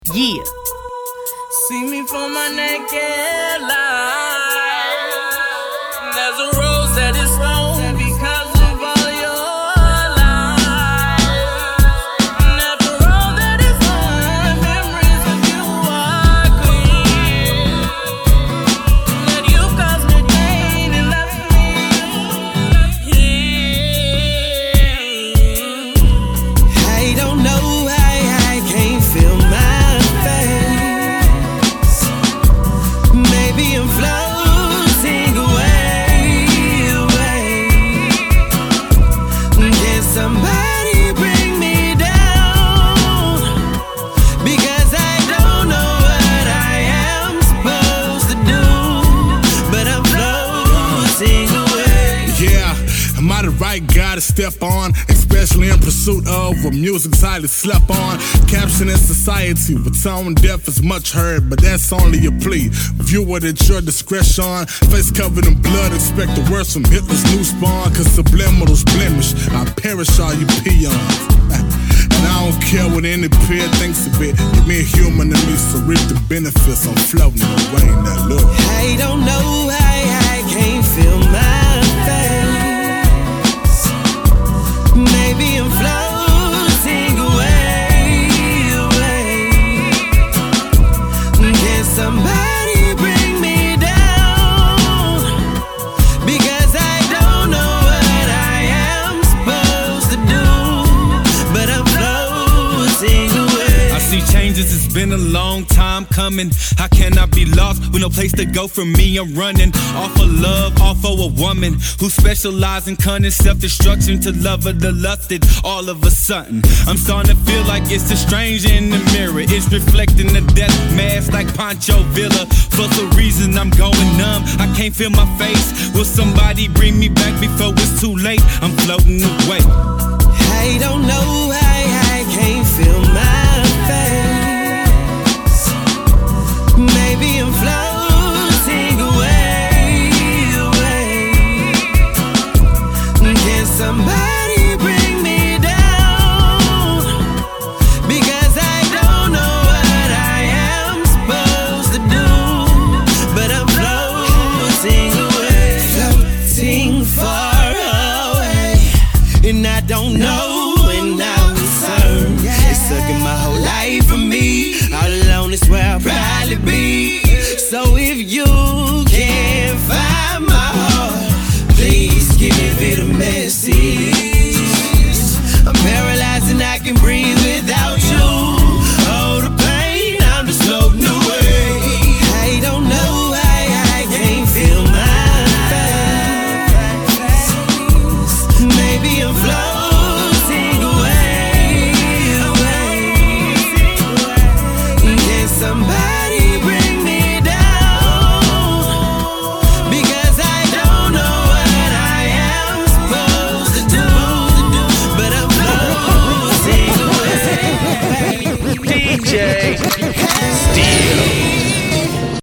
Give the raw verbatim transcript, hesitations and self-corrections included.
Yeah. See me for my naked life. There's a rose that is thrown because of all your lies. And after all that is done, memories of you are clear. That you caused me pain and left me here. I don't know why I can't feel my I'm floating away, away. Can somebody bring me down? Because I don't know what I am supposed to do, but I'm floating away. Yeah, am I the right guy to step on? Especially in pursuit of what music's highly slept on. Caption in society with tone deaf is much heard, but that's only a plea. View it at your discretion. Face covered in blood, expect the worst from Hitler's new spawn. Cause subliminals blemish, I perish all you peons. And I don't care what any peer thinks of it. Give me a human and me, so reap the benefits. I'm floating away in that look. I don't know why I can't feel my face. Maybe I'm floating away, away. Can somebody bring me down? Because I don't know what I am supposed to do, but I'm floating away. I see changes, it's been a long time coming. How can I be lost with no place to go from me? I'm running off of love, off of a woman who specializes in cunning, self-destruction to love of the lusted. All of a sudden, I'm starting to feel like it's a stranger in the mirror. It's reflecting the death mask like Pancho Villa. For some reason, I'm going numb. I can't feel my face. Will somebody bring me back before it's too late? I'm floating away. I don't know why I can't feel my